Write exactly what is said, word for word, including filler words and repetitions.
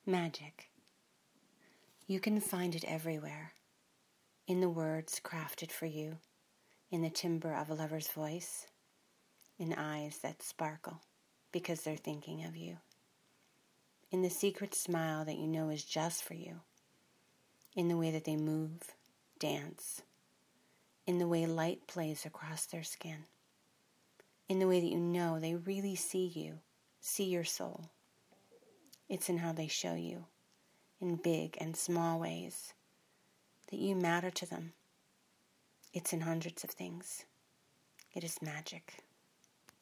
Magic. You can find it everywhere, in the words crafted for you, in the timbre of a lover's voice, in eyes that sparkle because they're thinking of you, in the secret smile that you know is just for you, in the way that they move, dance, in the way light plays across their skin, in the way that you know they really see you, see your soul. It's in how they show you, in big and small ways, that you matter to them. It's in hundreds of things. It is magic.